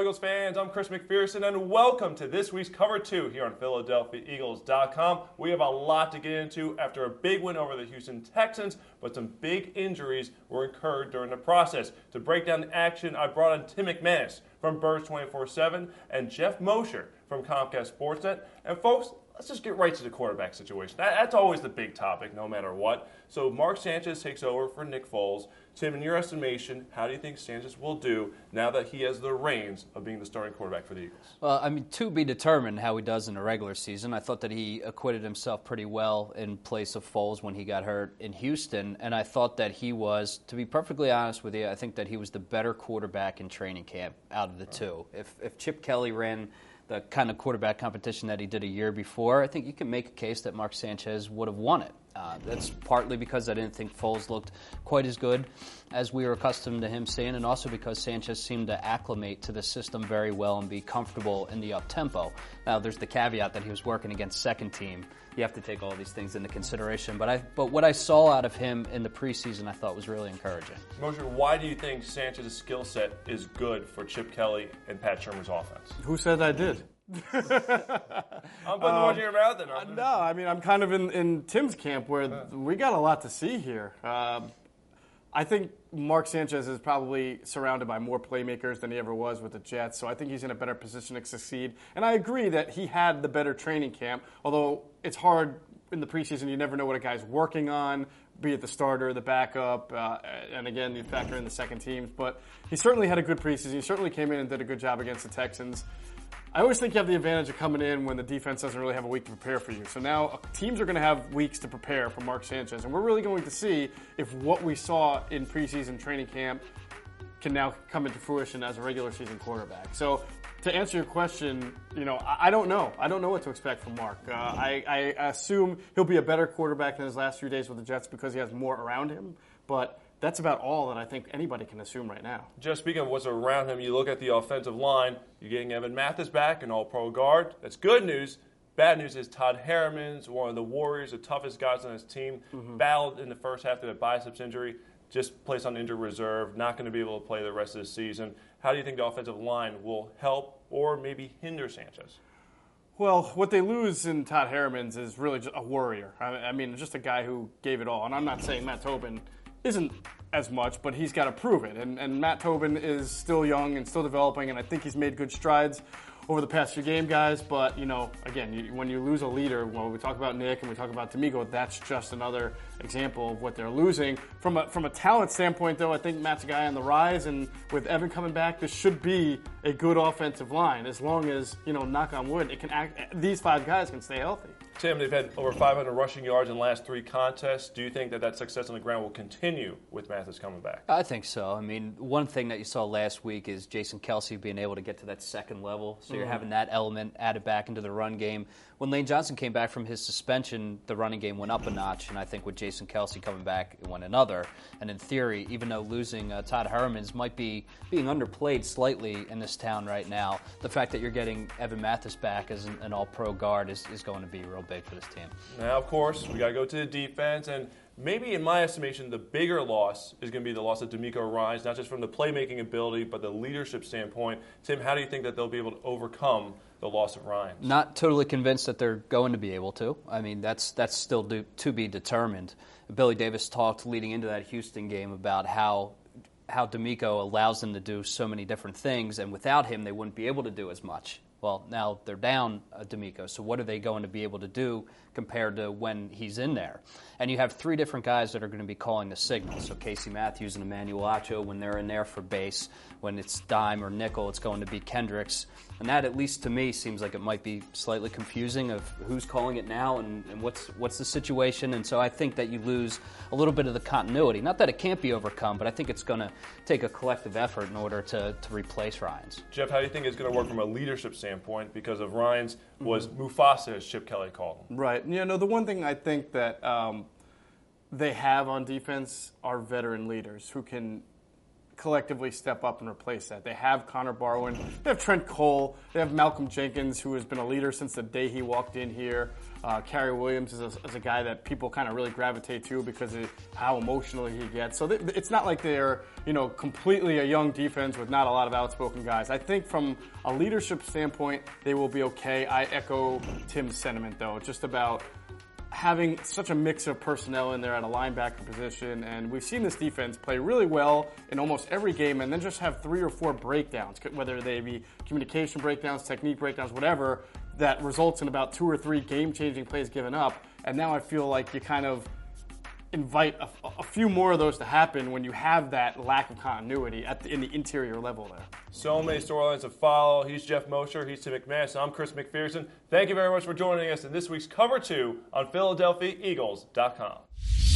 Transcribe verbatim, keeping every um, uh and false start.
Eagles fans, I'm Chris McPherson, and welcome to this week's Cover two here on Philadelphia Eagles dot com. We have a lot to get into after a big win over the Houston Texans, but some big injuries were incurred during the process. To break down the action, I brought on Tim McManus from Birds twenty-four seven and Jeff Mosher from Comcast Sportsnet. And folks, let's just get right to the quarterback situation. That, that's always the big topic, no matter what. So Mark Sanchez takes over for Nick Foles. Tim, in your estimation, how do you think Sanchez will do now that he has the reins of being the starting quarterback for the Eagles? Well, I mean, to be determined how he does in the regular season. I thought that he acquitted himself pretty well in place of Foles when he got hurt in Houston, and I thought that he was, to be perfectly honest with you, I think that he was the better quarterback in training camp out of the two. If, if Chip Kelly ran the kind of quarterback competition that he did a year before, I think you can make a case that Mark Sanchez would have won it. Uh, that's partly because I didn't think Foles looked quite as good as we were accustomed to him seeing, and also because Sanchez seemed to acclimate to the system very well and be comfortable in the up-tempo. Now, there's the caveat that he was working against second team. You have to take all these things into consideration. But I, but what I saw out of him in the preseason I thought was really encouraging. Mosher, why do you think Sanchez's skill set is good for Chip Kelly and Pat Shurmur's offense? Who said I did? I'm putting um, words in your mouth. Uh, no, I mean, I'm kind of in, in Tim's camp where yeah. we got a lot to see here. Um, I think Mark Sanchez is probably surrounded by more playmakers than he ever was with the Jets, so I think he's in a better position to succeed. And I agree that he had the better training camp, although it's hard in the preseason. You never know what a guy's working on, be it the starter, the backup, uh, and again, you factor in the second teams. But he certainly had a good preseason. He certainly came in and did a good job against the Texans. I always think you have the advantage of coming in when the defense doesn't really have a week to prepare for you. So now teams are going to have weeks to prepare for Mark Sanchez, and we're really going to see if what we saw in preseason training camp can now come into fruition as a regular season quarterback. So to answer your question, you know, I don't know. I don't know what to expect from Mark. Uh, I, I assume he'll be a better quarterback than his last few days with the Jets because he has more around him, but that's about all that I think anybody can assume right now. Just speaking of what's around him, you look at the offensive line, you're getting Evan Mathis back, an all-pro guard. That's good news. Bad news is Todd Herremans, one of the Warriors, the toughest guys on his team, mm-hmm. battled in the first half of a biceps injury, just placed on injured reserve, not going to be able to play the rest of the season. How do you think the offensive line will help or maybe hinder Sanchez? Well, what they lose in Todd Herremans is really just a warrior. I mean, just a guy who gave it all. And I'm not saying Matt Tobin isn't as much, but he's got to prove it. And, and Matt Tobin is still young and still developing, and I think he's made good strides over the past few game, guys. But, you know, again, you, when you lose a leader, when we talk about Nick and we talk about D'Amico, that's just another example of what they're losing. From a, from a talent standpoint, though, I think Matt's a guy on the rise, and with Evan coming back, this should be a good offensive line as long as, you know, knock on wood, it can act, these five guys can stay healthy. Tim, they've had over five hundred rushing yards in the last three contests. Do you think that that success on the ground will continue with Mathis coming back? I think so. I mean, one thing that you saw last week is Jason Kelce being able to get to that second level. So you're mm. having that element added back into the run game. When Lane Johnson came back from his suspension, the running game went up a notch. And I think with Jason Kelce coming back, it went another. And in theory, even though losing uh, Todd Herremans might be being underplayed slightly in this town right now, the fact that you're getting Evan Mathis back as an, an all-pro guard is, is going to be real big for this team. Now, of course, we got to go to the defense, and maybe in my estimation, the bigger loss is going to be the loss of D'Amico Ryans, not just from the playmaking ability, but the leadership standpoint. Tim, how do you think that they'll be able to overcome the loss of Ryans? Not totally convinced that they're going to be able to. I mean, that's that's still do, to be determined. Billy Davis talked leading into that Houston game about how how D'Amico allows them to do so many different things, and without him, they wouldn't be able to do as much. Well, now they're down uh, D'Amico, so what are they going to be able to do compared to when he's in there? And you have three different guys that are going to be calling the signals. So Casey Matthews and Emmanuel Acho, when they're in there for base, when it's dime or nickel, it's going to be Kendricks. And that, at least to me, seems like it might be slightly confusing of who's calling it now and, and what's what's the situation. And so I think that you lose a little bit of the continuity. Not that it can't be overcome, but I think it's going to take a collective effort in order to, to replace Ryans. Jeff, how do you think it's going to work from a leadership standpoint? Because of Ryans was mm-hmm. Mufasa, as Chip Kelly called him. Right. You know, the one thing I think that um, they have on defense are veteran leaders who can collectively step up and replace that. They have Connor Barwin, they have Trent Cole, they have Malcolm Jenkins, who has been a leader since the day he walked in here. Uh, Kerry Williams is a, is a guy that people kind of really gravitate to because of how emotional he gets. So th- it's not like they're, you know, completely a young defense with not a lot of outspoken guys. I think from a leadership standpoint, they will be okay. I echo Tim's sentiment, though, just about having such a mix of personnel in there at a linebacker position, and we've seen this defense play really well in almost every game and then just have three or four breakdowns, whether they be communication breakdowns, technique breakdowns, whatever, that results in about two or three game-changing plays given up. And now I feel like you kind of invite a, a few more of those to happen when you have that lack of continuity at the, in the interior level there. So many storylines to follow. He's Jeff Mosher. He's Tim McManus. I'm Chris McPherson. Thank you very much for joining us in this week's Cover two on Philadelphia Eagles dot com.